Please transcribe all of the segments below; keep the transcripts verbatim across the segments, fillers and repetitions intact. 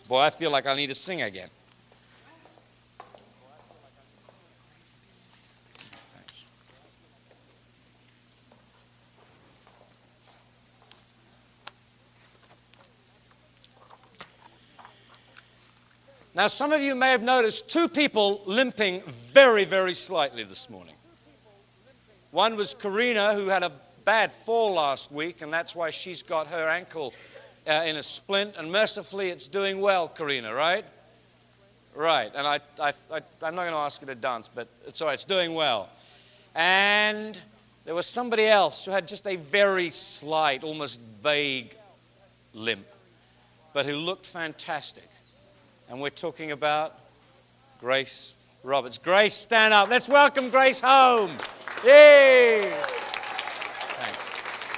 Boy, I feel like I need to sing again. Now, some of you may have noticed two people limping very, very slightly this morning. One was Karina, who had a bad fall last week, and that's why she's got her ankle uh, in a splint. And mercifully, it's doing well, Karina, right? Right. And I, I, I, I'm not going to ask her to dance, but it's all right. It's doing well. And there was somebody else who had just a very slight, almost vague limp, but who looked fantastic. And we're talking about Grace Roberts. Grace, stand up. Let's welcome Grace home. Yay! Thanks.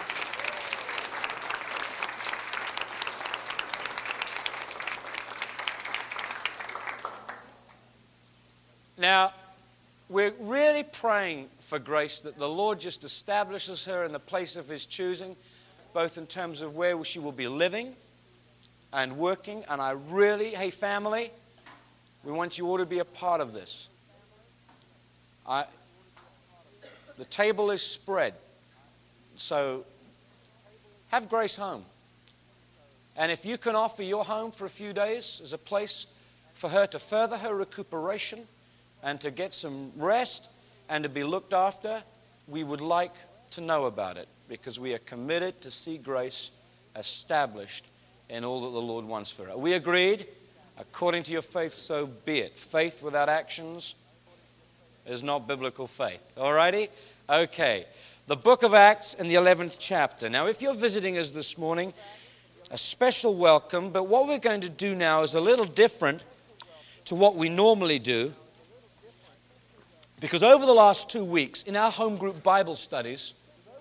Now, we're really praying for Grace that the Lord just establishes her in the place of His choosing, both in terms of where she will be living and working. And I really, hey family, we want you all to be a part of this. I, the table is spread, so have Grace home. And if you can offer your home for a few days as a place for her to further her recuperation and to get some rest and to be looked after, we would like to know about it, because we are committed to see Grace established in all that the Lord wants for her. We agreed? According to your faith, so be it. Faith without actions is not biblical faith. All righty? Okay. The book of Acts in the eleventh chapter. Now, if you're visiting us this morning, a special welcome. But what we're going to do now is a little different to what we normally do. Because over the last two weeks, in our home group Bible studies,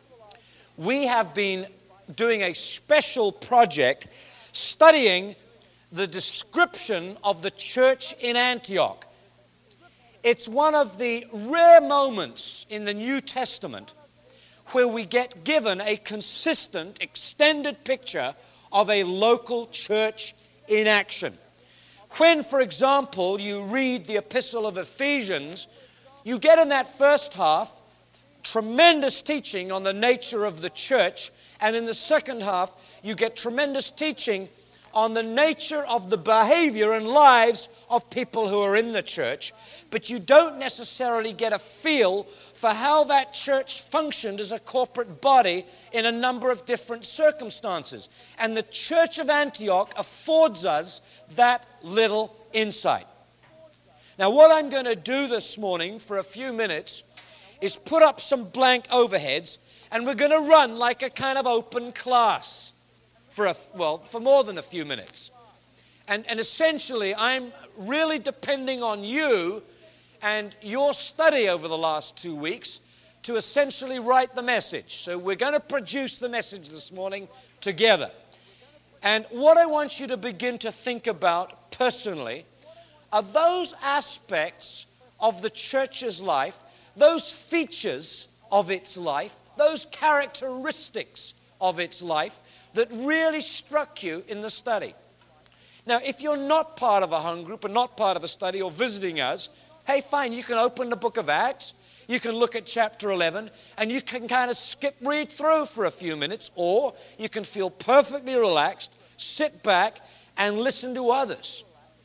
we have been doing a special project studying the description of the church in Antioch. It's one of the rare moments in the New Testament where we get given a consistent, extended picture of a local church in action. When, for example, you read the Epistle of Ephesians, you get in that first half tremendous teaching on the nature of the church, and in the second half, you get tremendous teaching on the nature of the behavior and lives of people who are in the church, but you don't necessarily get a feel for how that church functioned as a corporate body in a number of different circumstances. And the church of Antioch affords us that little insight. Now, what I'm going to do this morning for a few minutes is put up some blank overheads, and we're going to run like a kind of open class for, a, well, for more than a few minutes. And, and essentially, I'm really depending on you and your study over the last two weeks to essentially write the message. So we're going to produce the message this morning together. And what I want you to begin to think about personally are those aspects of the church's life, those features of its life, those characteristics of its life that really struck you in the study. Now, if you're not part of a home group or not part of a study or visiting us, hey, fine, you can open the book of Acts, you can look at chapter eleven, and you can kind of skip read through for a few minutes, or you can feel perfectly relaxed, sit back, and listen to others.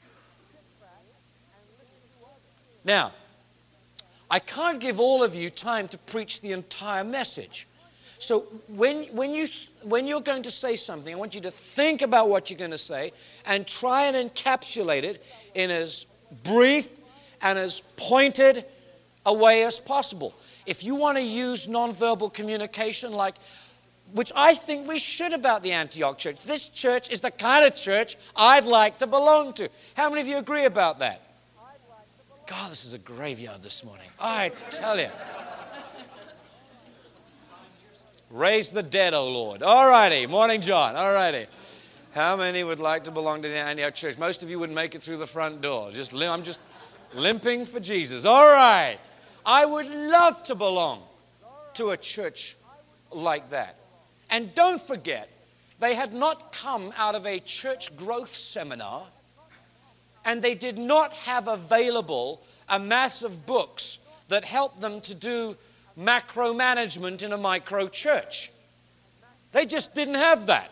Now, I can't give all of you time to preach the entire message. So when, when, you, when you're going to say something, I want you to think about what you're going to say and try and encapsulate it in as brief and as pointed a way as possible. If you want to use nonverbal communication, like, which I think we should about the Antioch church. This church is the kind of church I'd like to belong to. How many of you agree about that? God, this is a graveyard this morning. I tell you. Raise the dead, O Lord. All righty. Morning, John. All righty. How many would like to belong to the Antioch church? Most of you wouldn't make it through the front door. Just I'm just limping for Jesus. All right. I would love to belong to a church like that. And don't forget, they had not come out of a church growth seminar. and they did not have available a mass of books that helped them to do macro management in a micro church. They just didn't have that.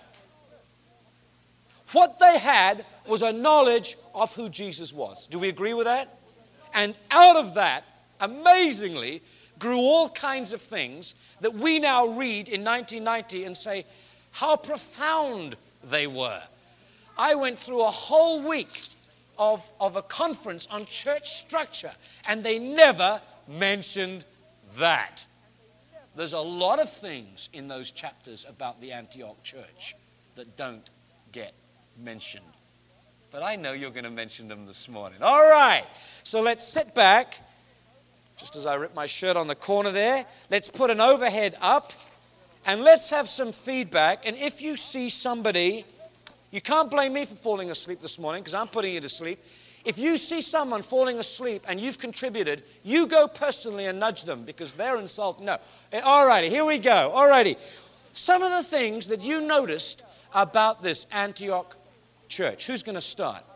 What they had was a knowledge of who Jesus was. Do we agree with that? And out of that, amazingly, grew all kinds of things that we now read in nineteen ninety and say how profound they were. I went through a whole week of, of a conference on church structure, and they never mentioned that. There's a lot of things in those chapters about the Antioch church that don't get mentioned. But I know you're going to mention them this morning. All right, so let's sit back. Just as I rip my shirt on the corner there, let's put an overhead up and let's have some feedback. And if you see somebody, you can't blame me for falling asleep this morning because I'm putting you to sleep. If you see someone falling asleep and you've contributed, you go personally and nudge them because they're insulting. No. All righty, here we go. All righty. Some of the things that you noticed about this Antioch church. Who's going to start?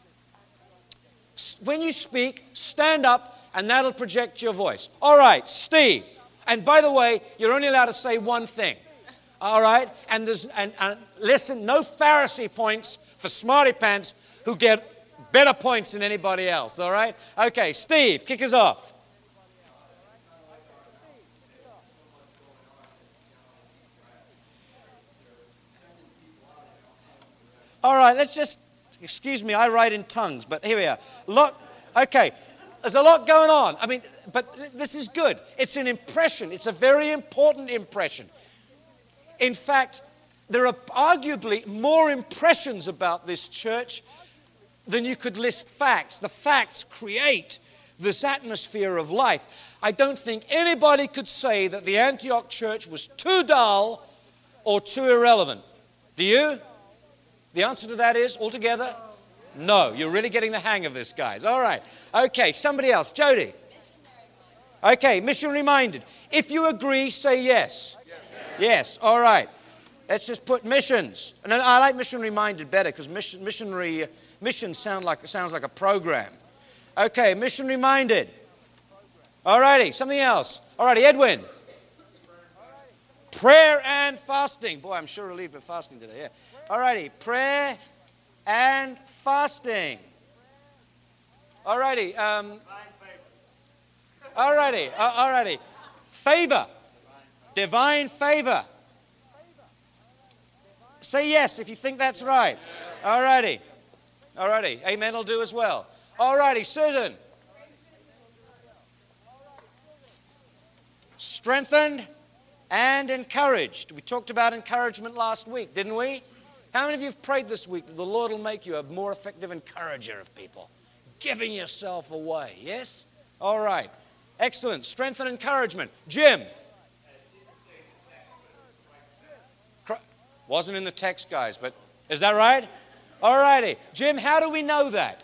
When you speak, stand up and that'll project your voice. All right, Steve. And by the way, you're only allowed to say one thing. All right? And there's and, and listen, no Pharisee points for smarty pants who get better points than anybody else. All right? Okay, Steve, kick us off. All right, let's just, excuse me, I write in tongues, but here we are. Look, okay, there's a lot going on. I mean, but this is good. It's an impression. It's a very important impression. In fact, there are arguably more impressions about this church than you could list facts. The facts create this atmosphere of life. I don't think anybody could say that the Antioch church was too dull or too irrelevant. Do you? The answer to that is, altogether, no. You're really getting the hang of this, guys. All right. Okay, somebody else. Jody. Okay, missionary-minded. If you agree, say yes. Yes. Yes. All right. Let's just put missions. And I like missionary-minded better because mission, missionary missions sound like sounds like a program. Okay, missionary-minded. All righty. Something else. All righty, Edwin. Prayer and fasting. Boy, I'm sure relieved of fasting today. Yeah. All righty, prayer and fasting. All righty. Um, all righty. Uh, all righty. Favor. Divine favor. Say yes if you think that's right. All righty. All righty. Amen will do as well. All righty, Susan. Strengthened and encouraged. We talked about encouragement last week, didn't we? How many of you have prayed this week that the Lord will make you a more effective encourager of people? Giving yourself away, yes? All right. Excellent. Strength and encouragement. Jim. Wasn't in the text, guys, but is that right? All righty. Jim, how do we know that?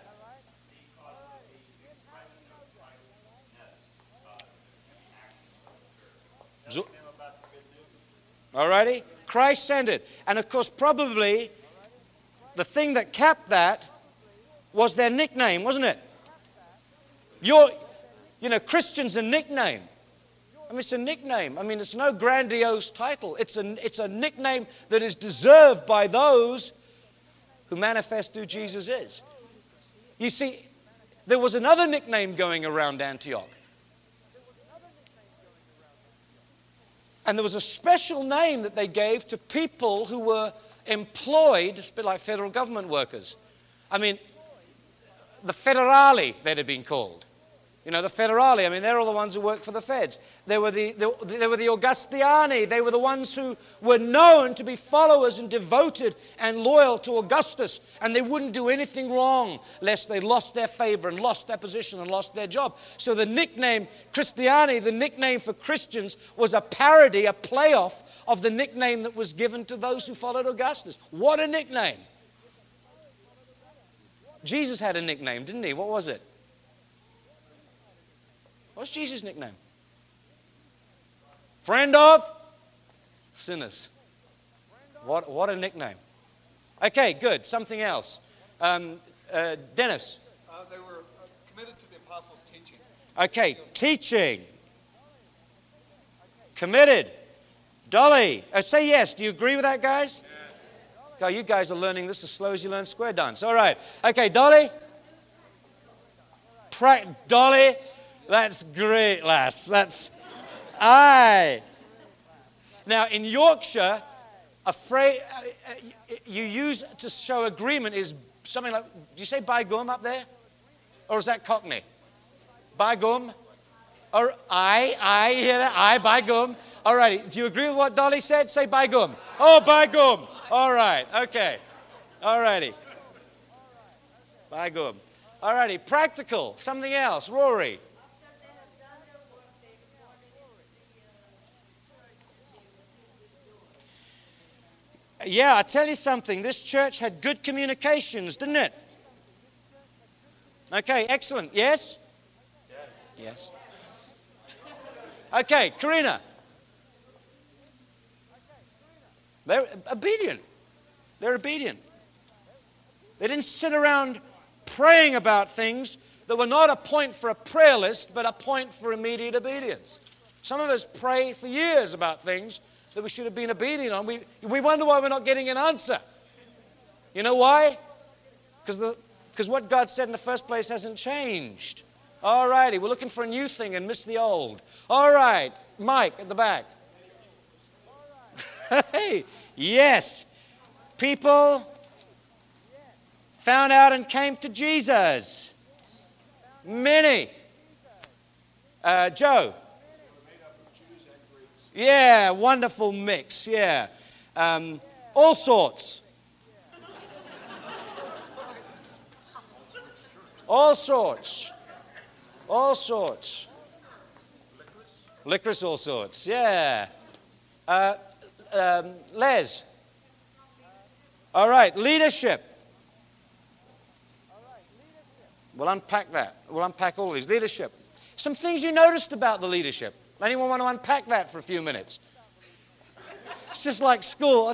All righty. Christ sent it. And of course, probably the thing that capped that was their nickname, wasn't it? Your, you know, Christian's a nickname. I mean, it's a nickname. I mean, it's no grandiose title. It's a, it's a nickname that is deserved by those who manifest who Jesus is. You see, there was another nickname going around Antioch. And there was a special name that they gave to people who were employed, it's a bit like federal government workers. I mean, the federali, they'd have been called. You know, the federali, I mean, they're all the ones who work for the feds. They were the, the, they were the Augustiani. They were the ones who were known to be followers and devoted and loyal to Augustus. And they wouldn't do anything wrong lest they lost their favor and lost their position and lost their job. So the nickname Christiani, the nickname for Christians, was a parody, a playoff of the nickname that was given to those who followed Augustus. What a nickname. Jesus had a nickname, didn't he? What was it? What's Jesus' nickname? Friend of sinners. What, what a nickname. Okay, good. Something else. Um, uh, Dennis. Uh, they were uh, committed to the apostles' teaching. Okay, teaching. Committed. Dolly, uh, say yes. Do you agree with that, guys? Yes. God, you guys are learning this as slow as you learn square dance. All right. Okay, Dolly. Pra- Dolly, that's great, lass. That's aye. Now, in Yorkshire, a phrase uh, you use to show agreement is something like, do you say by gum up there? Or is that Cockney? By gum? Or I, I, you hear that? I, by gum. All righty. Do you agree with what Dolly said? Say by gum. Oh, by gum. All right. Okay. All righty. By gum. All righty. Practical. Something else. Rory. Yeah, I tell you something. This church had good communications, didn't it? Okay, excellent. Yes? Yes. Okay, Karina. They're obedient. They're obedient. They didn't sit around praying about things that were not a point for a prayer list, but a point for immediate obedience. Some of us pray for years about things that we should have been obedient on. We, we wonder why we're not getting an answer. You know why? Because the because what God said in the first place hasn't changed. All righty, we're looking for a new thing and miss the old. All right, Mike at the back. Hey, yes. People found out and came to Jesus. Many. Uh, Joe. Yeah, wonderful mix, yeah. Um, all sorts. All sorts. All sorts. Licorice, all sorts, yeah. Uh, um, Les. All right, leadership. We'll unpack that. We'll unpack all of these. Leadership. Some things you noticed about the leadership. Anyone want to unpack that for a few minutes? It's just like school.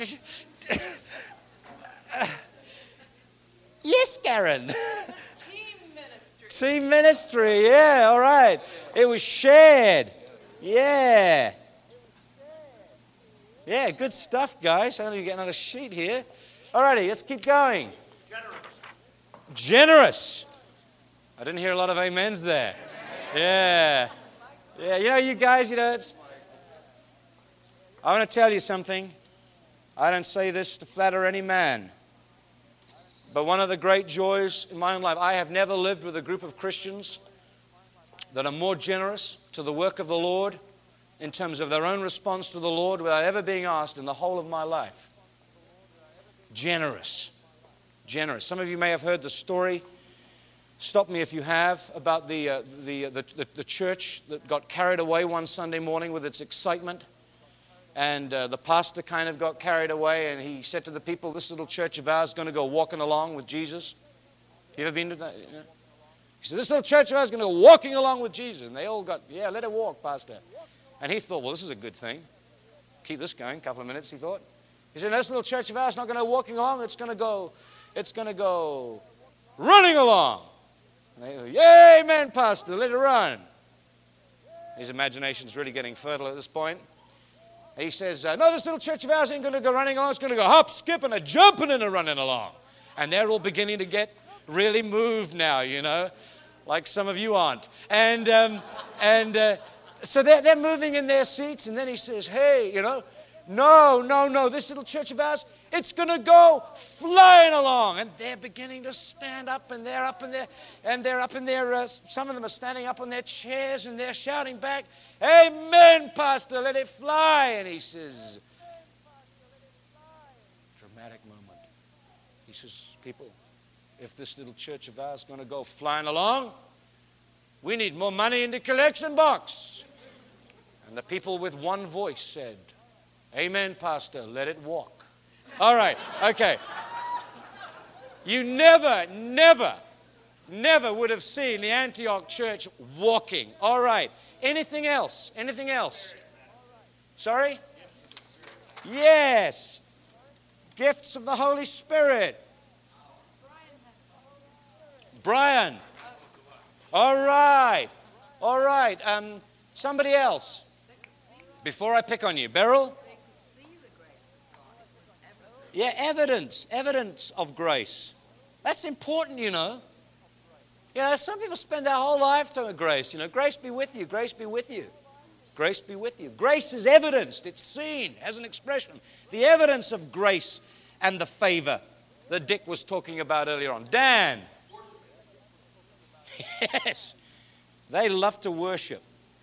Yes, Karen. Team ministry. Team ministry, yeah, all right. It was shared. Yeah. Yeah, good stuff, guys. I need to get another sheet here. All righty, let's keep going. Generous. Generous. I didn't hear a lot of amens there. Yeah. Yeah, you know, you guys, you know, it's... I want to tell you something. I don't say this to flatter any man. But one of the great joys in my own life, I have never lived with a group of Christians that are more generous to the work of the Lord in terms of their own response to the Lord without ever being asked in the whole of my life. Generous. Generous. Some of you may have heard the story. Stop me if you have, about the, uh, the, uh, the, the, the church that got carried away one Sunday morning with its excitement. And uh, the pastor kind of got carried away, and he said to the people, this little church of ours is going to go walking along with Jesus. You ever been to that? You know? He said, this little church of ours is going to go walking along with Jesus. And they all got, yeah, let it walk, pastor. And he thought, well, this is a good thing. Keep this going, a couple of minutes, he thought. He said, this little church of ours is not going to go walking along, it's going to go, it's going to go running along. And they go, yay, amen, pastor, let it run. His imagination's really getting fertile at this point. He says, uh, no, this little church of ours ain't going to go running along. It's going to go hop, skip, and a jumping and a running along. And they're all beginning to get really moved now, you know, like some of you aren't. And um, and uh, so they're, they're moving in their seats. And then he says, hey, you know, no, no, no, this little church of ours, it's going to go flying along. And they're beginning to stand up, and they're up in there, and they're up in there. Uh, some of them are standing up on their chairs, and they're shouting back, amen, pastor, let it fly. And he says, dramatic moment. He says, people, if this little church of ours is going to go flying along, we need more money in the collection box. And the people with one voice said, amen, pastor, let it walk. All right, okay. You never, never, never would have seen the Antioch church walking. All right. Anything else? Anything else? Sorry? Yes. Gifts of the Holy Spirit. Brian. All right. All right. Um, somebody else. Before I pick on you. Beryl? Yeah, evidence. Evidence of grace. That's important, you know. You know, some people spend their whole lifetime with grace. You know, grace be with you. Grace be with you. Grace be with you. Grace is evidenced. It's seen as an expression. The evidence of grace and the favor that Dick was talking about earlier on. Dan. Yes. They love to worship.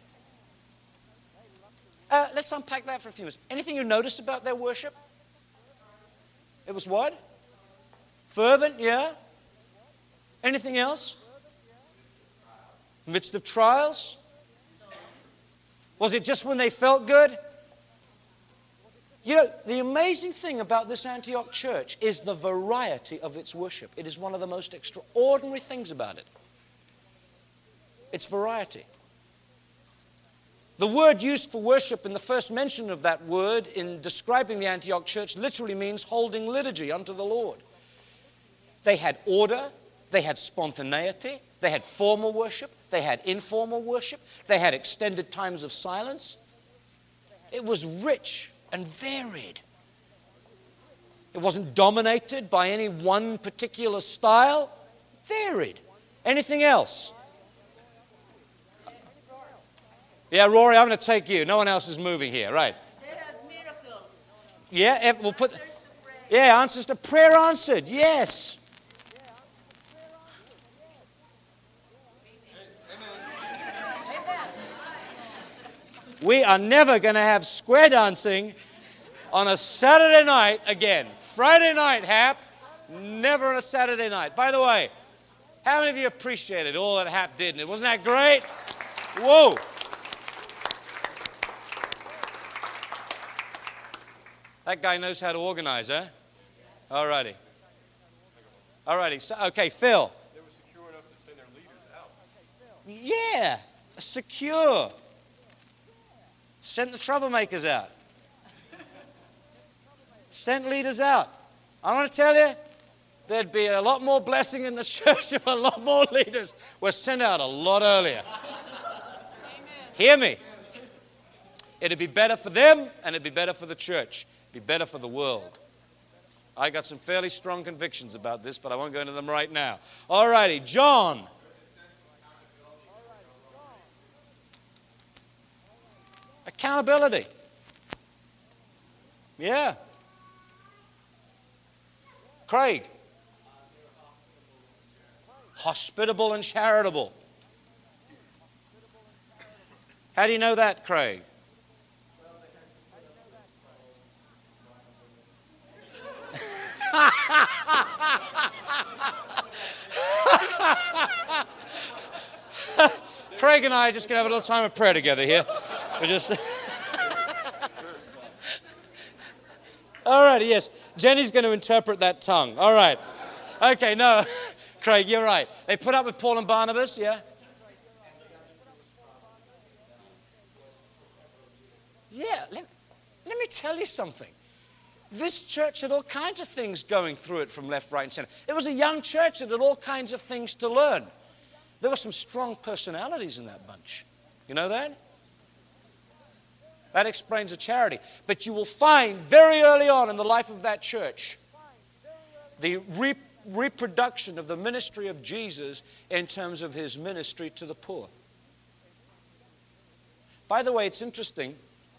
Uh, let's unpack that for a few minutes. Anything you noticed about their worship? It was what? Fervent, yeah. Anything else? Midst of trials? Was it just when they felt good? You know, the amazing thing about this Antioch church is the variety of its worship. It is one of the most extraordinary things about it. It's variety. The word used for worship in the first mention of that word in describing the Antioch church literally means holding liturgy unto the Lord. They had order, they had spontaneity, they had formal worship, they had informal worship, they had extended times of silence. It was rich and varied. It wasn't dominated by any one particular style. Varied. Anything else? Yeah, Rory, I'm going to take you. No one else is moving here, right? They have miracles. Yeah, if- we'll put. Yeah, answers to prayer answered. Yes. We are never going to have square dancing on a Saturday night again. Friday night, Hap. Never on a Saturday night. By the way, how many of you appreciated all that Hap did? And wasn't that great? Whoa. That guy knows how to organize, huh? All righty. All righty. So, okay, Phil. They were secure enough to send their leaders out. Yeah, secure. Sent the troublemakers out. Sent leaders out. I want to tell you, there'd be a lot more blessing in the church if a lot more leaders were sent out a lot earlier. Amen. Hear me. It'd be better for them and it'd be better for the church. It'd be better for the world. I got some fairly strong convictions about this, but I won't go into them right now. All righty, John. Accountability. Yeah. Craig. Hospitable and charitable. How do you know that, Craig? Craig and I are just going to have a little time of prayer together here. We're just... All right, yes. Jenny's going to interpret that tongue. All right. Okay, no. Craig, you're right. They put up with Paul and Barnabas, yeah? Yeah, let, let me tell you something. This church had all kinds of things going through it from left, right, and center. It was a young church that had all kinds of things to learn. There were some strong personalities in that bunch. You know that? That explains the charity. But you will find very early on in the life of that church the re- reproduction of the ministry of Jesus in terms of his ministry to the poor. By the way, it's interesting.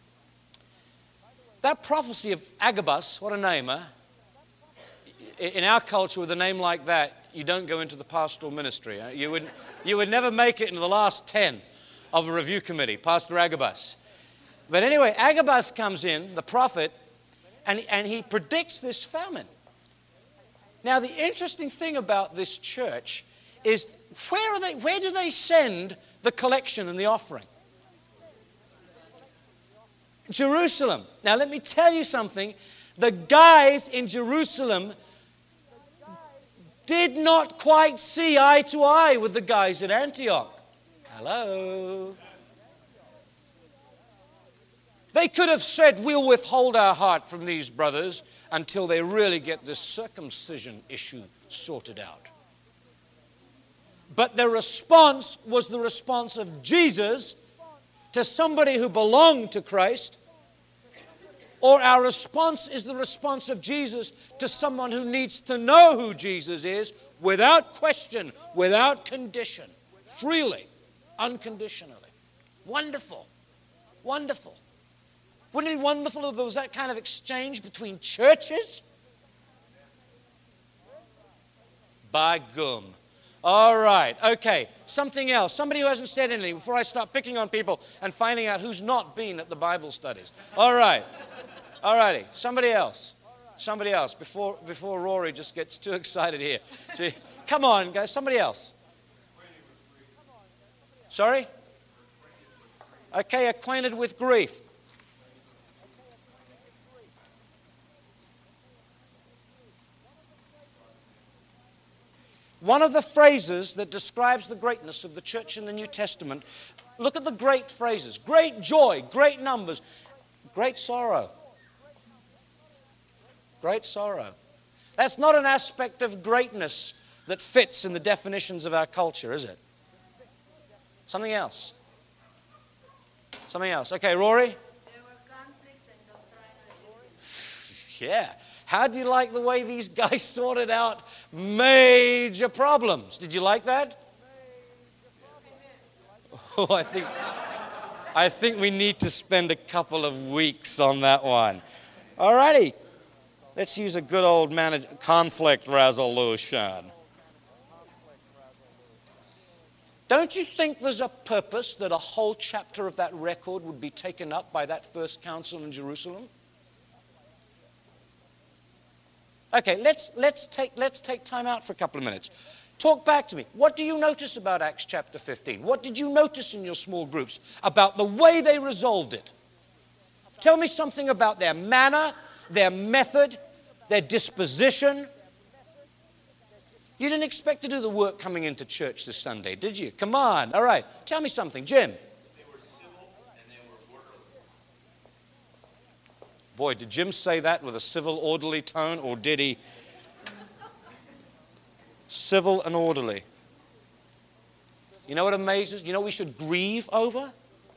That prophecy of Agabus, what a name, huh? In our culture, with a name like that, you don't go into the pastoral ministry. Huh? You would, you would never make it into the last ten of a review committee, Pastor Agabus. But anyway, Agabus comes in, the prophet, and, and he predicts this famine. Now, the interesting thing about this church is where are they? Where do they send the collection and the offering? Jerusalem. Now, let me tell you something. The guys in Jerusalem did not quite see eye to eye with the guys at Antioch. Hello. They could have said, we'll withhold our heart from these brothers until they really get this circumcision issue sorted out. But the response was the response of Jesus to somebody who belonged to Christ, or our response is the response of Jesus to someone who needs to know who Jesus is without question, without condition, freely, unconditionally. Wonderful. Wonderful. Wouldn't it be wonderful if there was that kind of exchange between churches? By gum. All right, okay, something else. Somebody who hasn't said anything before I start picking on people and finding out who's not been at the Bible studies. All right, all righty, somebody else. Somebody else, before, before Rory just gets too excited here. See, come on, guys, somebody else. Sorry? Okay, acquainted with grief. One of the phrases that describes the greatness of the church in the New Testament, look at the great phrases. Great joy, great numbers, great sorrow. Great sorrow. That's not an aspect of greatness that fits in the definitions of our culture, is it? Something else. Something else. Okay, Rory? There were conflicts and doctrinal issues. Yeah. How do you like the way these guys sorted out major problems? Did you like that? Oh, I think, I think we need to spend a couple of weeks on that one. All righty. Let's use a good old manage- conflict resolution. Don't you think there's a purpose that a whole chapter of that record would be taken up by that first council in Jerusalem? Okay, let's, let's, take, let's take time out for a couple of minutes. Talk back to me. What do you notice about Acts chapter fifteen? What did you notice in your small groups about the way they resolved it? Tell me something about their manner, their method, their disposition. You didn't expect to do the work coming into church this Sunday, did you? Come on. All right. Tell me something. Jim. They were civil and they were orderly. Boy, did Jim say that with a civil, orderly tone, or did he? Civil and orderly. You know what amazes? You know what we should grieve over?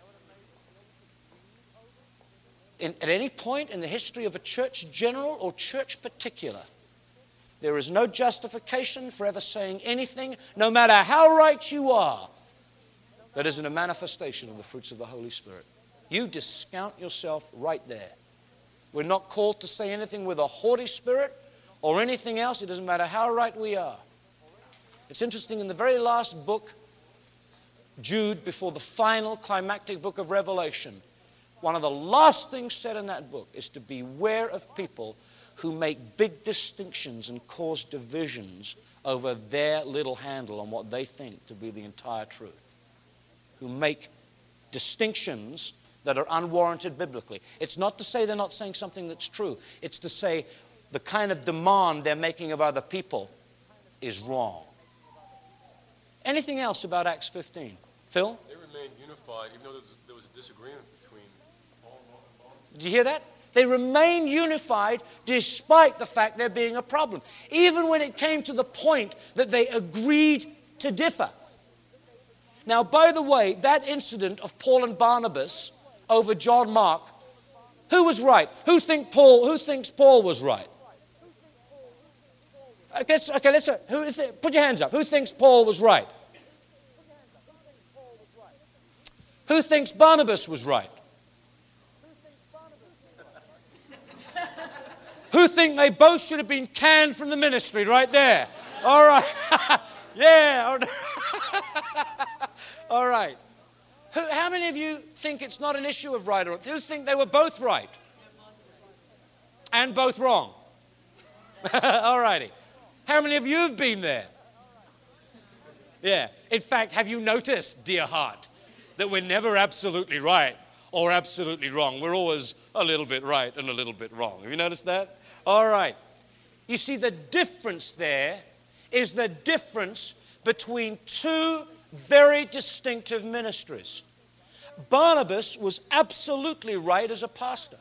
In, at any point in the history of a church general or church particular, there is no justification for ever saying anything, no matter how right you are, that isn't a manifestation of the fruits of the Holy Spirit. You discount yourself right there. We're not called to say anything with a haughty spirit or anything else. It doesn't matter how right we are. It's interesting, in the very last book, Jude, before the final climactic book of Revelation, one of the last things said in that book is to beware of people who make big distinctions and cause divisions over their little handle on what they think to be the entire truth. Who make distinctions that are unwarranted biblically. It's not to say they're not saying something that's true. It's to say the kind of demand they're making of other people is wrong. Anything else about Acts fifteen? Phil? They remained unified even though there was, there was a disagreement between Paul and Barnabas. Did you hear that? They remained unified despite the fact there being a problem. Even when it came to the point that they agreed to differ. Now, by the way, that incident of Paul and Barnabas over John Mark, who was right? Who think Paul? Who thinks Paul was right? Okay, let's, okay, let's who th- put your hands up. Who thinks Paul was right? Who thinks Barnabas was right? Who think they both should have been canned from the ministry right there? All right. Yeah. All right. Who, how many of you think it's not an issue of right or wrong? Who think they were both right? And both wrong? All righty. How many of you have been there? Yeah. In fact, have you noticed, dear heart, that we're never absolutely right or absolutely wrong? We're always a little bit right and a little bit wrong. Have you noticed that? All right. You see, the difference there is the difference between two very distinctive ministries. Barnabas was absolutely right as a pastor.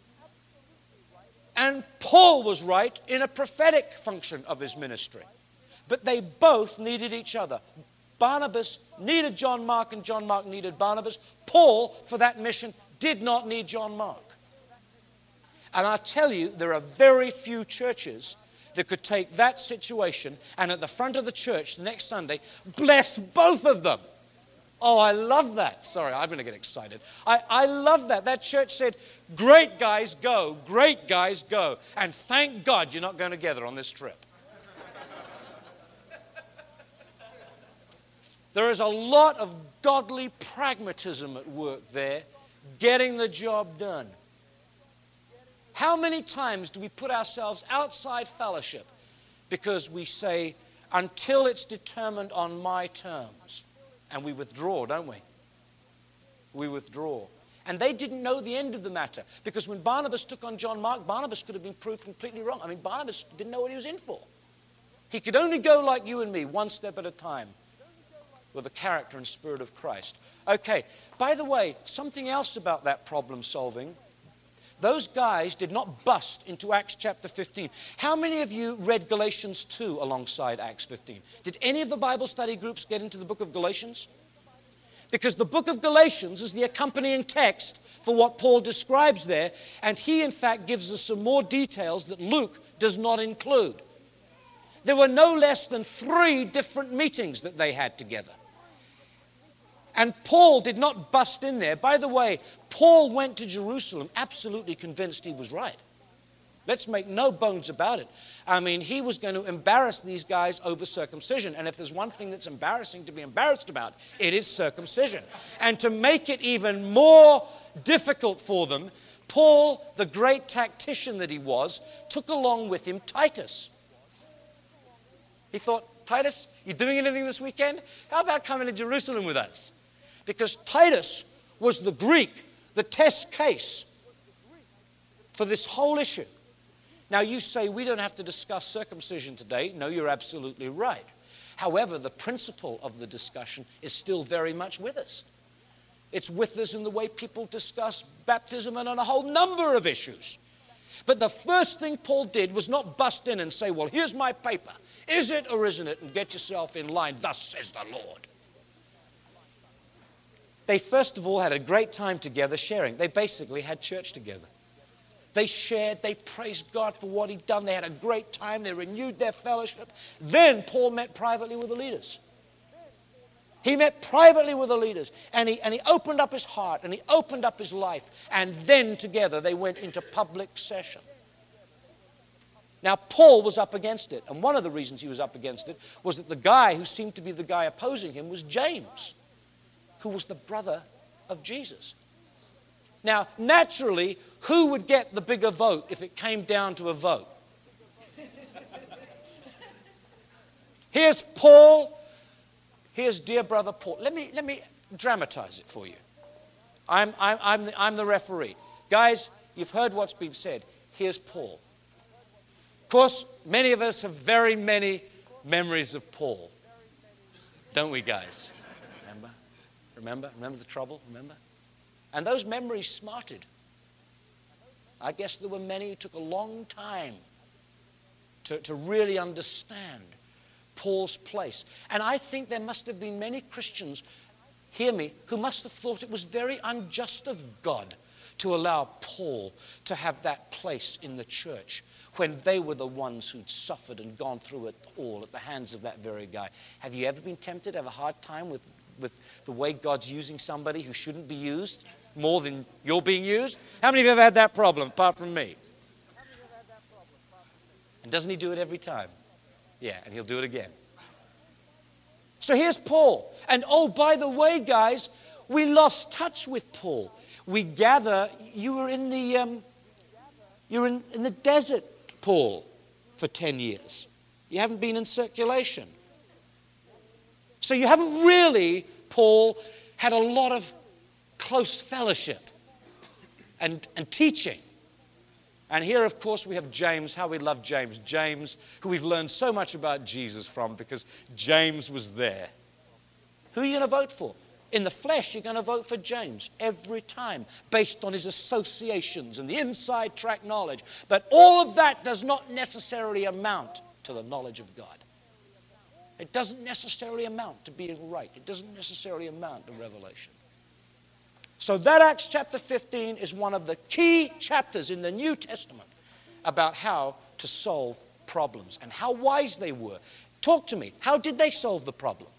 And Paul was right in a prophetic function of his ministry. But they both needed each other. Barnabas needed John Mark and John Mark needed Barnabas. Paul, for that mission, did not need John Mark. And I tell you, there are very few churches that could take that situation and at the front of the church the next Sunday, bless both of them. Oh, I love that. Sorry, I'm going to get excited. I, I love that. That church said, great guys, go. Great guys, go. And thank God you're not going together on this trip. There is a lot of godly pragmatism at work there, getting the job done. How many times do we put ourselves outside fellowship because we say, until it's determined on my terms? And we withdraw, don't we? We withdraw. And they didn't know the end of the matter, because when Barnabas took on John Mark, Barnabas could have been proved completely wrong. I mean, Barnabas didn't know what he was in for. He could only go like you and me, one step at a time, with the character and spirit of Christ. Okay, by the way, something else about that problem solving. Those guys did not bust into Acts chapter fifteen. How many of you read Galatians two alongside Acts fifteen? Did any of the Bible study groups get into the book of Galatians? Because the book of Galatians is the accompanying text for what Paul describes there, and he in fact gives us some more details that Luke does not include. There were no less than three different meetings that they had together. And Paul did not bust in there. By the way, Paul went to Jerusalem absolutely convinced he was right. Let's make no bones about it. I mean, he was going to embarrass these guys over circumcision. And if there's one thing that's embarrassing to be embarrassed about, it is circumcision. And to make it even more difficult for them, Paul, the great tactician that he was, took along with him Titus. He thought, Titus, you doing anything this weekend? How about coming to Jerusalem with us? Because Titus was the Greek, the test case for this whole issue. Now you say we don't have to discuss circumcision today. No, you're absolutely right. However, the principle of the discussion is still very much with us. It's with us in the way people discuss baptism and on a whole number of issues. But the first thing Paul did was not bust in and say, well, here's my paper. Is it or isn't it? And get yourself in line. Thus says the Lord. They first of all had a great time together sharing. They basically had church together. They shared, they praised God for what he'd done. They had a great time. They renewed their fellowship. Then Paul met privately with the leaders. He met privately with the leaders. And he, and he opened up his heart and he opened up his life. And then together they went into public session. Now, Paul was up against it. And one of the reasons he was up against it was that the guy who seemed to be the guy opposing him was James, who was the brother of Jesus. Now, naturally, who would get the bigger vote if it came down to a vote? Here's Paul. Here's dear brother Paul. Let me, let me dramatize it for you. I'm, I'm, I'm, the, I'm the referee. Guys, you've heard what's been said. Here's Paul. Of course, many of us have very many memories of Paul. Don't we, guys? Remember? Remember? Remember the trouble? Remember? And those memories smarted. I guess there were many who took a long time to, to really understand Paul's place. And I think there must have been many Christians, hear me, who must have thought it was very unjust of God to allow Paul to have that place in the church when they were the ones who'd suffered and gone through it all at the hands of that very guy. Have you ever been tempted to have a hard time with, with the way God's using somebody who shouldn't be used more than you're being used? How many of you have ever had that problem apart from me? And doesn't he do it every time? Yeah, and he'll do it again. So here's Paul. And oh, by the way, guys, we lost touch with Paul. We gather, you were in the, um, you were in, in the desert, Paul, for ten years. You haven't been in circulation. So you haven't really, Paul, had a lot of close fellowship and, and teaching. And here, of course, we have James. How we love James. James, who we've learned so much about Jesus from because James was there. Who are you going to vote for? In the flesh, you're going to vote for James every time based on his associations and the inside track knowledge. But all of that does not necessarily amount to the knowledge of God. It doesn't necessarily amount to being right. It doesn't necessarily amount to revelation. So that Acts chapter fifteen is one of the key chapters in the New Testament about how to solve problems and how wise they were. Talk to me. How did they solve the problem?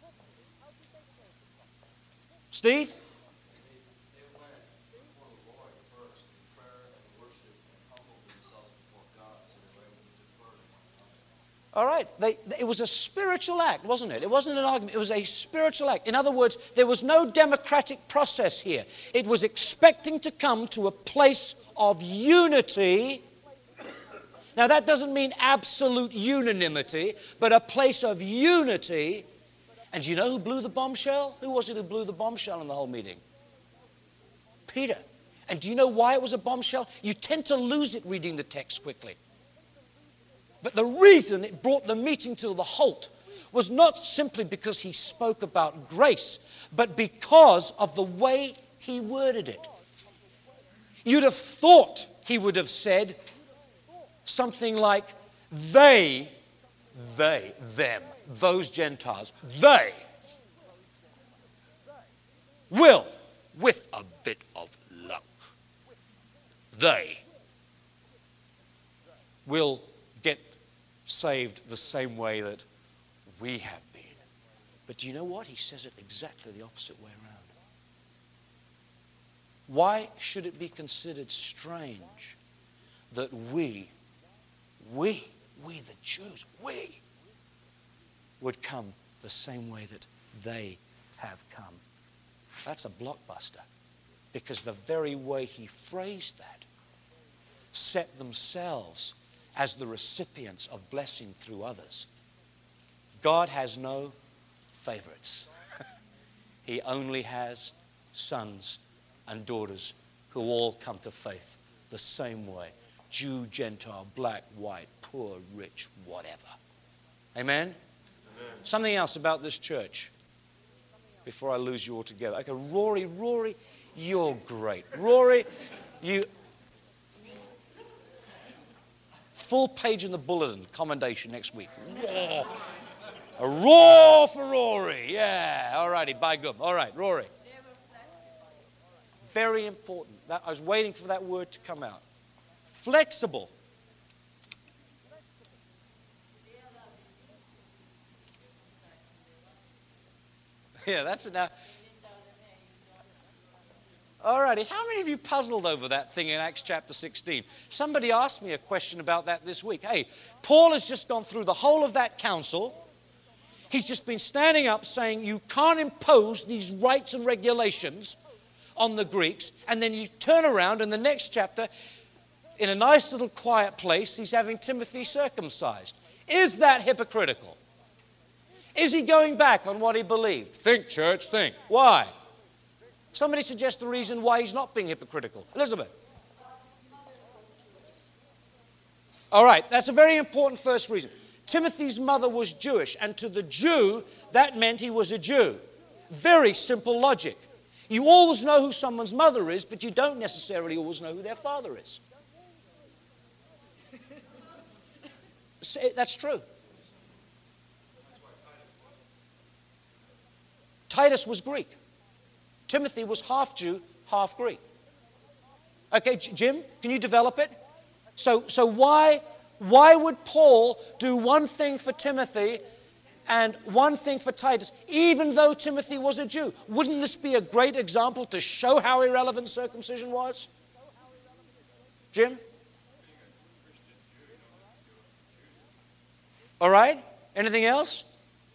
Steve? They went before the Lord first in prayer and worship and humbled themselves before God so they were able to defer to one another. All right. They, it was a spiritual act, wasn't it? It wasn't an argument. It was a spiritual act. In other words, there was no democratic process here. It was expecting to come to a place of unity. Now, that doesn't mean absolute unanimity, but a place of unity. And do you know who blew the bombshell? Who was it who blew the bombshell in the whole meeting? Peter. And do you know why it was a bombshell? You tend to lose it reading the text quickly. But the reason it brought the meeting to the halt was not simply because he spoke about grace, but because of the way he worded it. You'd have thought he would have said something like, they, they, them, those Gentiles, they will, with a bit of luck, they will get saved the same way that we have been. But do you know what? He says it exactly the opposite way around. Why should it be considered strange that we, we, we the Jews, we would come the same way that they have come? That's a blockbuster, because the very way he phrased that set themselves as the recipients of blessing through others. God has no favorites. He only has sons and daughters who all come to faith the same way. Jew, Gentile, black, white, poor, rich, whatever. Amen? Amen. Something else about this church before I lose you all together. Okay, Rory, Rory, you're great. Rory, you... Full page in the bulletin, commendation next week. Roar. A roar for Rory. Yeah, all righty, by good. All right, Rory. Very important. That, I was waiting for that word to come out. Flexible. Yeah, that's it now. All righty, how many of you puzzled over that thing in Acts chapter sixteen? Somebody asked me a question about that this week. Hey, Paul has just gone through the whole of that council. He's just been standing up saying you can't impose these rights and regulations on the Greeks, and then you turn around in the next chapter, in a nice little quiet place, he's having Timothy circumcised. Is that hypocritical? Is he going back on what he believed? Think, church, think. Why? Somebody suggest the reason why he's not being hypocritical. Elizabeth. All right, that's a very important first reason. Timothy's mother was Jewish, and to the Jew, that meant he was a Jew. Very simple logic. You always know who someone's mother is, but you don't necessarily always know who their father is. That's true. Titus was Greek. Timothy was half Jew, half Greek. Okay, Jim, can you develop it? So, so why, why would Paul do one thing for Timothy and one thing for Titus, even though Timothy was a Jew? Wouldn't this be a great example to show how irrelevant circumcision was? Jim? All right. Anything else?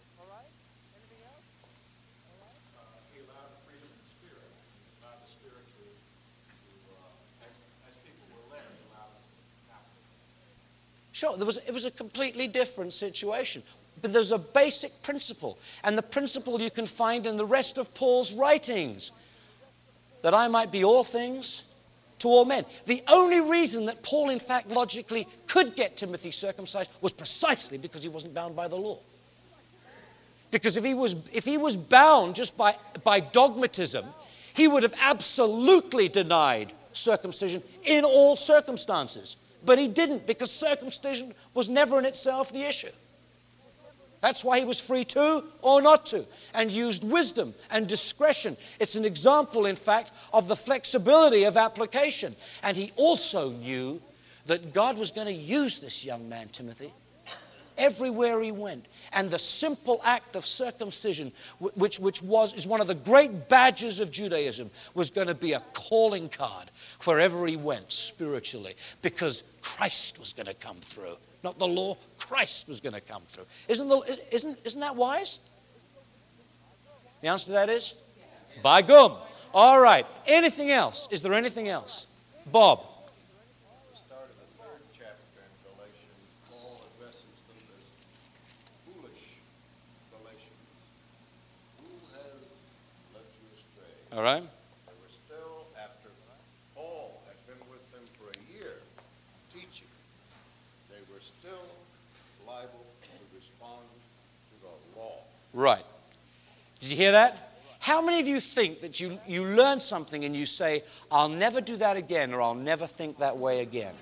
Sure, there was, it was a completely different situation. But there's a basic principle, and the principle you can find in the rest of Paul's writings, that I might be all things to all men. The only reason that Paul, in fact, logically could get Timothy circumcised was precisely because he wasn't bound by the law. Because if he was, if he was bound just by, by dogmatism, he would have absolutely denied circumcision in all circumstances. But he didn't, because circumcision was never in itself the issue. That's why he was free to or not to, and used wisdom and discretion. It's an example, in fact, of the flexibility of application. And he also knew that God was going to use this young man, Timothy, everywhere he went. And the simple act of circumcision, which, which was, is one of the great badges of Judaism, was going to be a calling card wherever he went spiritually, because Christ was going to come through. Not the law, Christ was going to come through. Isn't, the, isn't, isn't that wise? The answer to that is? By gum. All right. Anything else? Is there anything else? Bob. The start of the third chapter in Galatians, Paul addresses them as foolish Galatians. Who has led you astray? All right. They were still, after Paul had been with them for a year teaching, they were still liable to respond to the law. Right. Did you hear that? How many of you think that you, you learn something and you say, I'll never do that again, or I'll never think that way again?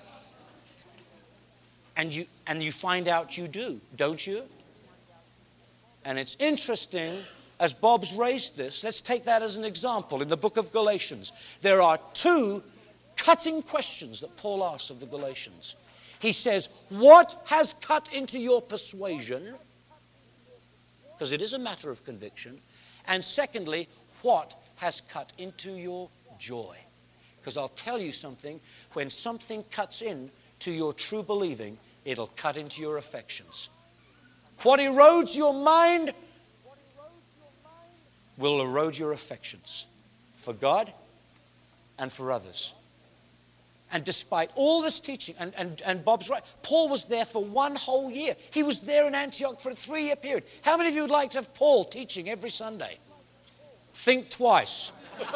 And you, and you find out you do, don't you? And it's interesting, as Bob's raised this, let's take that as an example. In the book of Galatians, there are two cutting questions that Paul asks of the Galatians. He says, what has cut into your persuasion? Because it is a matter of conviction. And secondly, what has cut into your joy? Because I'll tell you something, when something cuts in to your true believing, it'll cut into your affections. What erodes your mind will erode your affections for God and for others. And despite all this teaching, and, and, and Bob's right, Paul was there for one whole year. He was there in Antioch for a three-year period. How many of you would like to have Paul teaching every Sunday? Think twice.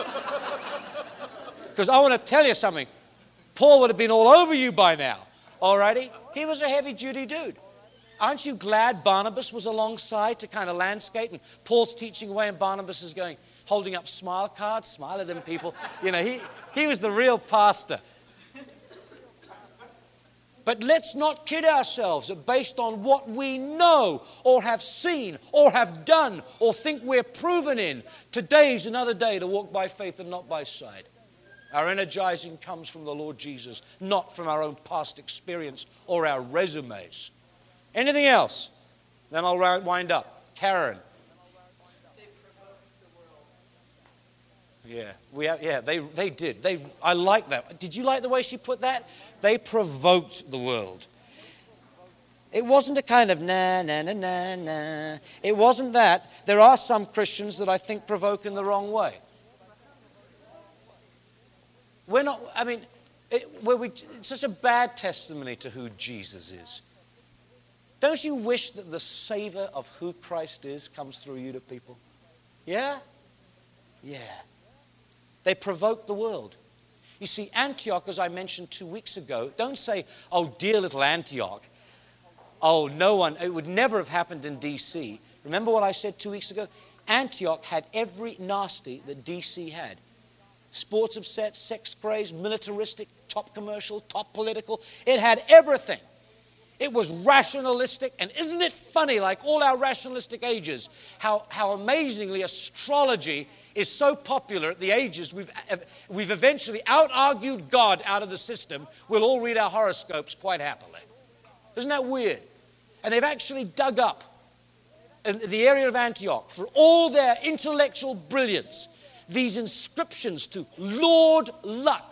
Because I want to tell you something. Paul would have been all over you by now. Alrighty? He was a heavy-duty dude. Aren't you glad Barnabas was alongside to kind of landscape? And Paul's teaching away and Barnabas is going, holding up smile cards, smile at them people. You know, he, he was the real pastor. But let's not kid ourselves that based on what we know or have seen or have done or think we're proven in, today's another day to walk by faith and not by sight. Our energizing comes from the Lord Jesus, not from our own past experience or our resumes. Anything else? Then I'll wind up. Karen. Yeah, we have, yeah, they they did. They I like that. Did you like the way she put that? They provoked the world. It wasn't a kind of na na na na na. It wasn't that. There are some Christians that I think provoke in the wrong way. We're not. I mean, it, where we, it's such a bad testimony to who Jesus is. Don't you wish that the savor of who Christ is comes through you to people? Yeah? Yeah. They provoke the world. You see, Antioch, as I mentioned two weeks ago, don't say, oh, dear little Antioch. Oh, no one, it would never have happened in D C. Remember what I said two weeks ago? Antioch had every nasty that D C had. Sports upset, sex craze, militaristic, top commercial, top political. It had everything. It was rationalistic, and isn't it funny, like all our rationalistic ages, how, how amazingly astrology is so popular at the ages we've, we've eventually out-argued God out of the system. We'll all read our horoscopes quite happily. Isn't that weird? And they've actually dug up in the area of Antioch, for all their intellectual brilliance, these inscriptions to Lord Luck.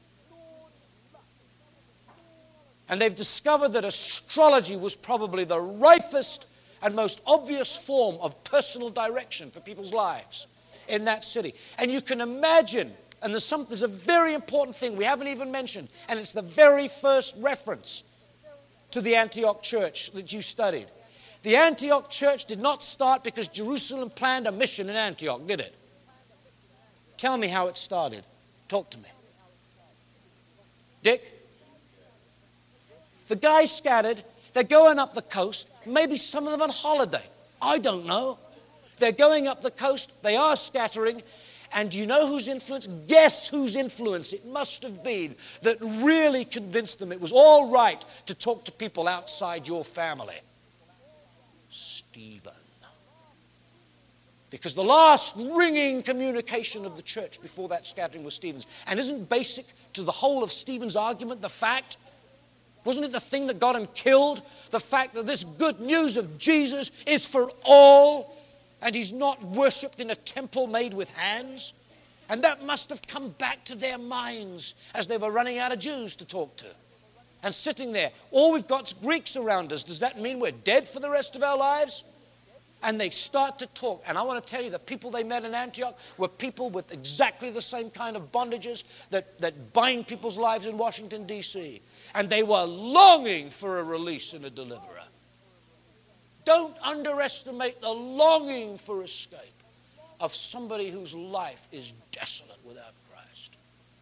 And they've discovered that astrology was probably the rifest and most obvious form of personal direction for people's lives in that city. And you can imagine, and there's, some, there's a very important thing we haven't even mentioned, and it's the very first reference to the Antioch church that you studied. The Antioch church did not start because Jerusalem planned a mission in Antioch, did it? Tell me how it started. Talk to me. Dick? The guys scattered. They're going up the coast. Maybe some of them on holiday. I don't know. They're going up the coast. They are scattering. And do you know whose influence? Guess whose influence it must have been that really convinced them it was all right to talk to people outside your family. Stephen. Because the last ringing communication of the church before that scattering was Stephen's. And isn't basic to the whole of Stephen's argument the fact, wasn't it the thing that got him killed? The fact that this good news of Jesus is for all, and he's not worshipped in a temple made with hands. And that must have come back to their minds as they were running out of Jews to talk to. And sitting there, all we've got is Greeks around us. Does that mean we're dead for the rest of our lives? And they start to talk. And I want to tell you, the people they met in Antioch were people with exactly the same kind of bondages that, that bind people's lives in Washington, D C And they were longing for a release and a deliverer. Don't underestimate the longing for escape of somebody whose life is desolate without Christ.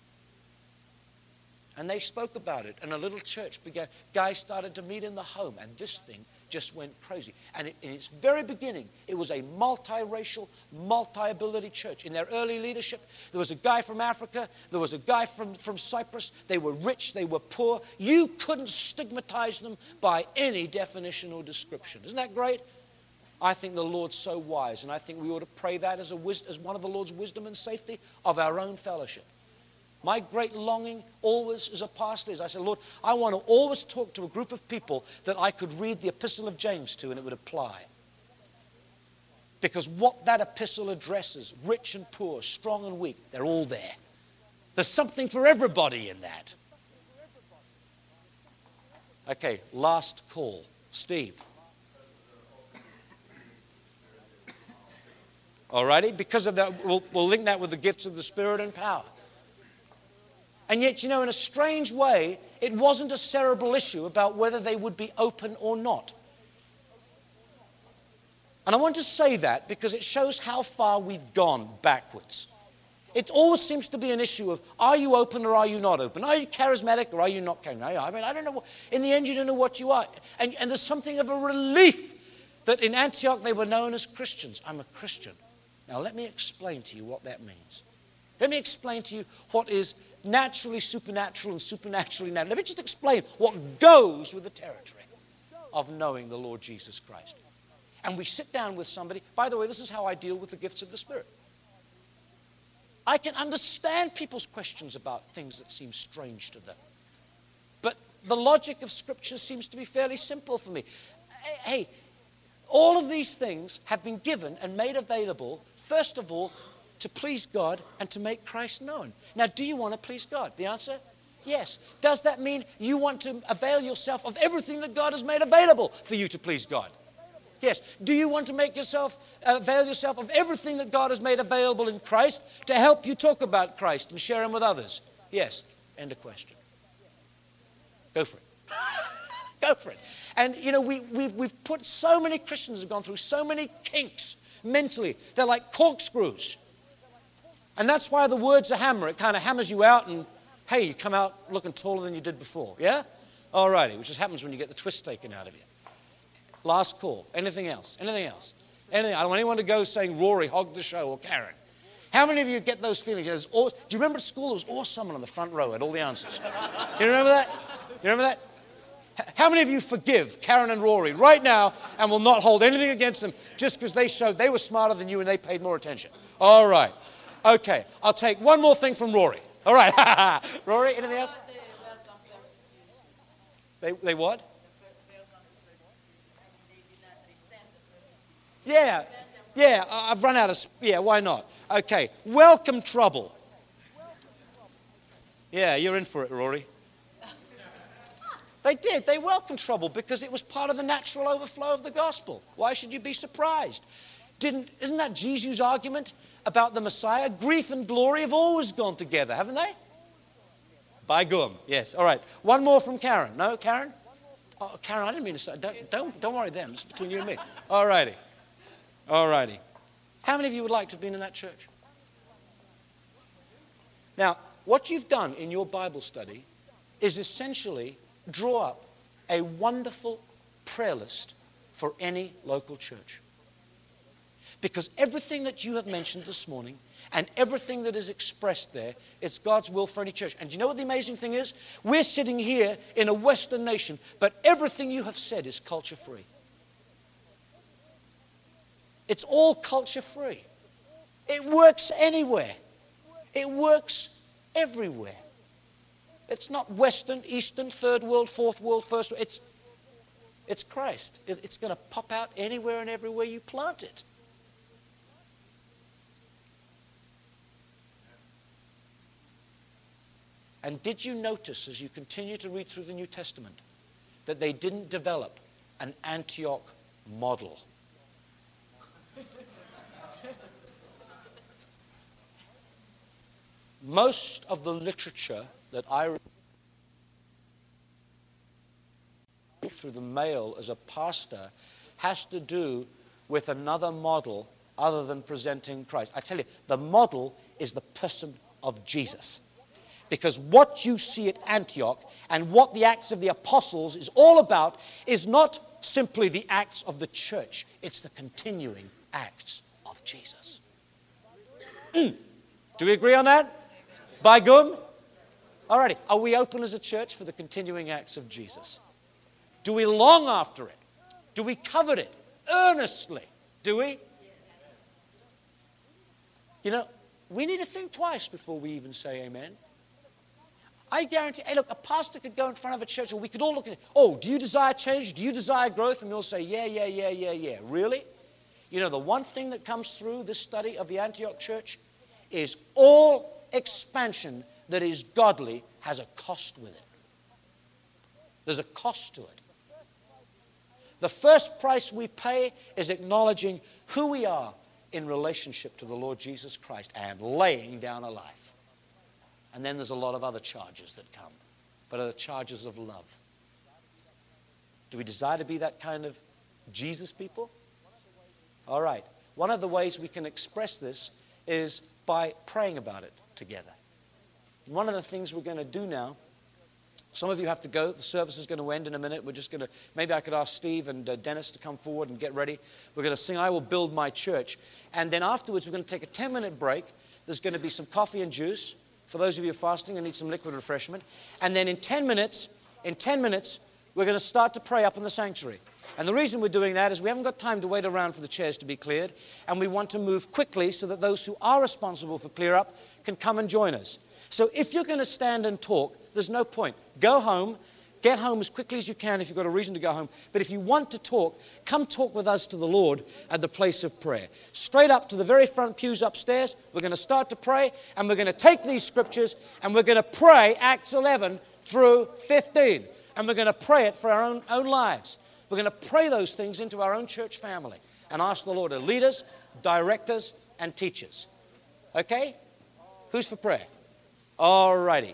And they spoke about it, and a little church began. Guys started to meet in the home, and this thing just went crazy. And it, in its very beginning, it was a multiracial, multi-ability church. In their early leadership, there was a guy from Africa, there was a guy from, from Cyprus. They were rich, they were poor. You couldn't stigmatize them by any definition or description. Isn't that great? I think the Lord's so wise, and I think we ought to pray that as, a wis- as one of the Lord's wisdom and safety of our own fellowship. My great longing always as a pastor is, I said, Lord, I want to always talk to a group of people that I could read the epistle of James to and it would apply. Because what that epistle addresses, rich and poor, strong and weak, they're all there. There's something for everybody in that. Okay, last call. Steve. Alrighty, because of that, we'll, we'll link that with the gifts of the Spirit and power. And yet, you know, in a strange way, it wasn't a cerebral issue about whether they would be open or not. And I want to say that because it shows how far we've gone backwards. It always seems to be an issue of, are you open or are you not open? Are you charismatic or are you not charismatic? I mean, I don't know. What, in the end, you don't know what you are. And, and there's something of a relief that in Antioch they were known as Christians. I'm a Christian. Now, let me explain to you what that means. Let me explain to you what is naturally supernatural and supernaturally natural. Let me just explain what goes with the territory of knowing the Lord Jesus Christ. And we sit down with somebody. By the way, this is how I deal with the gifts of the Spirit. I can understand people's questions about things that seem strange to them. But the logic of Scripture seems to be fairly simple for me. Hey, all of these things have been given and made available, first of all, to please God and to make Christ known. Now, do you want to please God? The answer? Yes. Does that mean you want to avail yourself of everything that God has made available for you to please God? Yes. Do you want to make yourself, avail yourself of everything that God has made available in Christ to help you talk about Christ and share Him with others? Yes. End of question. Go for it. Go for it. And, you know, we, we've, we've put so many Christians have gone through so many kinks mentally. They're like corkscrews. And that's why the word's a hammer. It kind of hammers you out and, hey, you come out looking taller than you did before. Yeah? All righty, which just happens when you get the twist taken out of you. Last call. Anything else? Anything else? Anything? I don't want anyone to go saying Rory hogged the show or Karen. How many of you get those feelings? You know, all, do you remember at school there was always someone on the front row had all the answers? You remember that? You remember that? How many of you forgive Karen and Rory right now and will not hold anything against them just because they showed they were smarter than you and they paid more attention? All right. Okay, I'll take one more thing from Rory. All right. Rory, anything else? They, they what? Yeah, yeah, I've run out of, yeah, why not? Okay, welcome trouble. Yeah, you're in for it, Rory. They did, they welcomed trouble because it was part of the natural overflow of the gospel. Why should you be surprised? Didn't, isn't that Jesus' argument about the Messiah? Grief and glory have always gone together, haven't they? By gum, yes. All right, one more from Karen. No, Karen? Oh, Karen, I didn't mean to say, don't, don't, don't worry them, it's between you and me. All righty. All righty. How many of you would like to have been in that church? Now, what you've done in your Bible study is essentially draw up a wonderful prayer list for any local church. Because everything that you have mentioned this morning and everything that is expressed there, it's God's will for any church. And do you know what the amazing thing is? We're sitting here in a Western nation, but everything you have said is culture free. It's all culture free. It works anywhere. It works everywhere. It's not Western, Eastern, Third World, Fourth World, First World. It's, it's Christ. It, it's going to pop out anywhere and everywhere you plant it. And did you notice as you continue to read through the New Testament that they didn't develop an Antioch model? Most of the literature that I read through the mail as a pastor has to do with another model other than presenting Christ. I tell you, the model is the person of Jesus. Because what you see at Antioch and what the Acts of the Apostles is all about is not simply the acts of the church. It's the continuing acts of Jesus. Mm. Do we agree on that? By gum? Alrighty. Are we open as a church for the continuing acts of Jesus? Do we long after it? Do we covet it earnestly? Do we? You know, we need to think twice before we even say amen. I guarantee, hey, look, a pastor could go in front of a church, or we could all look at it. Oh, do you desire change? Do you desire growth? And we'll say, yeah, yeah, yeah, yeah, yeah. Really? You know, the one thing that comes through this study of the Antioch church is all expansion that is godly has a cost with it. There's a cost to it. The first price we pay is acknowledging who we are in relationship to the Lord Jesus Christ and laying down a life. And then there's a lot of other charges that come, but are the charges of love. Do we desire to be that kind of Jesus people? All right. One of the ways we can express this is by praying about it together. One of the things we're going to do now, some of you have to go. The service is going to end in a minute. We're just going to, maybe I could ask Steve and uh, Dennis to come forward and get ready. We're going to sing, I Will Build My Church. And then afterwards, we're going to take a ten-minute break. There's going to be some coffee and juice. For those of you fasting and need some liquid refreshment. And then in ten minutes, in ten minutes, we're going to start to pray up in the sanctuary. And the reason we're doing that is we haven't got time to wait around for the chairs to be cleared. And we want to move quickly so that those who are responsible for clear up can come and join us. So if you're going to stand and talk, there's no point. Go home. Get home as quickly as you can if you've got a reason to go home. But if you want to talk, come talk with us to the Lord at the place of prayer. Straight up to the very front pews upstairs. We're going to start to pray, and we're going to take these scriptures, and we're going to pray Acts eleven through fifteen. And we're going to pray it for our own, own lives. We're going to pray those things into our own church family and ask the Lord to lead us, direct us, and teach us. Okay? Who's for prayer? All righty.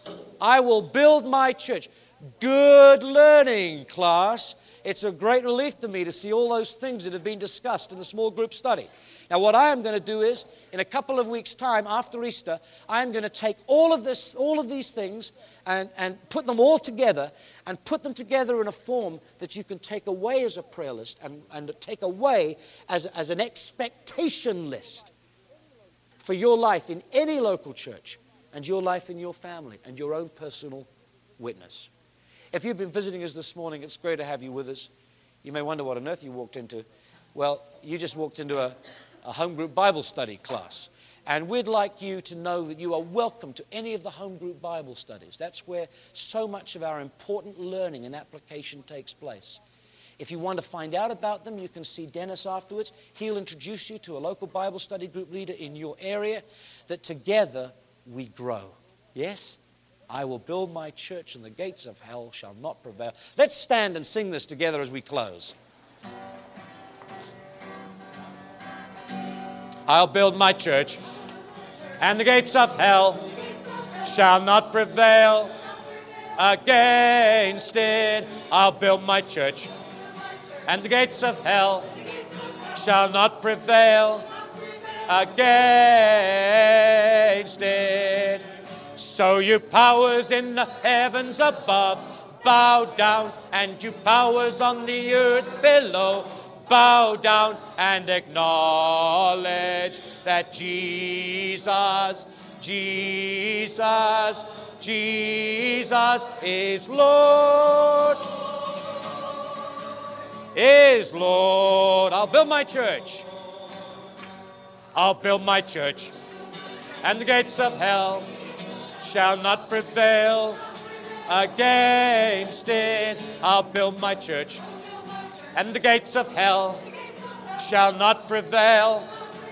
I will build my church. Good learning, class. It's a great relief to me to see all those things that have been discussed in the small group study. Now, what I am going to do is, in a couple of weeks' time, after Easter, I am going to take all of this, all of these things and, and put them all together and put them together in a form that you can take away as a prayer list and, and take away as, as an expectation list for your life in any local church and your life in your family and your own personal witness. If you've been visiting us this morning, it's great to have you with us. You may wonder what on earth you walked into. Well, you just walked into a, a home group Bible study class. And we'd like you to know that you are welcome to any of the home group Bible studies. That's where so much of our important learning and application takes place. If you want to find out about them, you can see Dennis afterwards. He'll introduce you to a local Bible study group leader in your area, that together we grow. Yes? I will build my church, and the gates of hell shall not prevail. Let's stand and sing this together as we close. I'll build my church, and the gates of hell shall not prevail against it. I'll build my church, and the gates of hell shall not prevail against it. So you powers in the heavens above, bow down, and you powers on the earth below, bow down and acknowledge that Jesus, Jesus, Jesus is Lord, is Lord. I'll build my church. I'll build my church, and the gates of hell shall not prevail against it. I'll build my church, and the gates of hell shall not prevail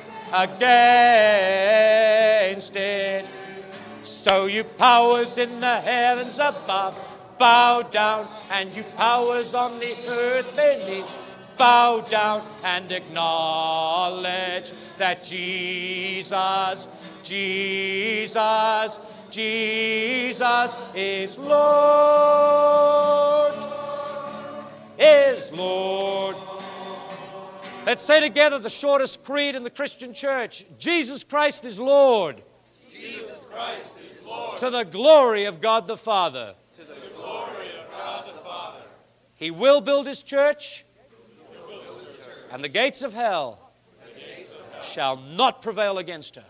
against it. So you powers in the heavens above, bow down, and you powers on the earth beneath, bow down and acknowledge that Jesus, Jesus, Jesus is Lord, is Lord. Let's say together the shortest creed in the Christian church. Jesus Christ is Lord. Jesus Christ is Lord. To the glory of God the Father. To the glory of God the Father. He will build his church, and the gates of hell shall not prevail against her.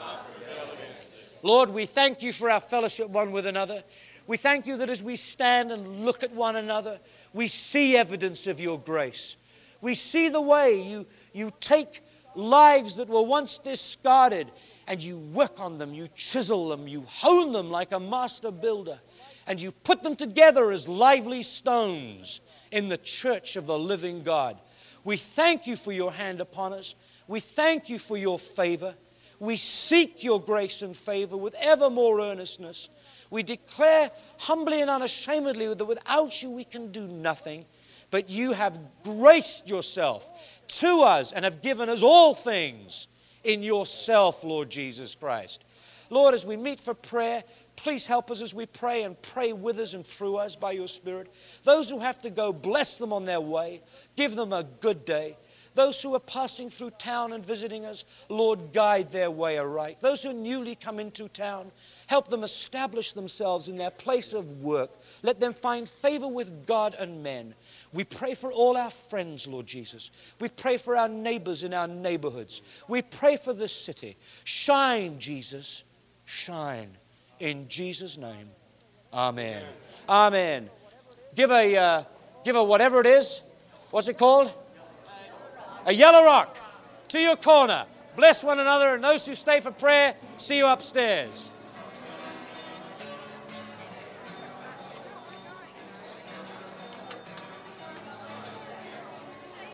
Lord, we thank you for our fellowship one with another. We thank you that as we stand and look at one another, we see evidence of your grace. We see the way you, you take lives that were once discarded and you work on them, you chisel them, you hone them like a master builder, and you put them together as lively stones in the church of the living God. We thank you for your hand upon us. We thank you for your favor. We seek your grace and favor with ever more earnestness. We declare humbly and unashamedly that without you we can do nothing, but you have graced yourself to us and have given us all things in yourself, Lord Jesus Christ. Lord, as we meet for prayer, please help us as we pray, and pray with us and through us by your Spirit. Those who have to go, bless them on their way. Give them a good day. Those who are passing through town and visiting us, Lord, guide their way aright. Those who newly come into town, help them establish themselves in their place of work. Let them find favor with God and men. We pray for all our friends, Lord Jesus. We pray for our neighbors in our neighborhoods. We pray for this city. Shine, Jesus, shine. In Jesus' name, amen. Amen. Give a, uh, give a whatever it is. What's it called? A yellow rock to your corner. Bless one another, and those who stay for prayer, see you upstairs.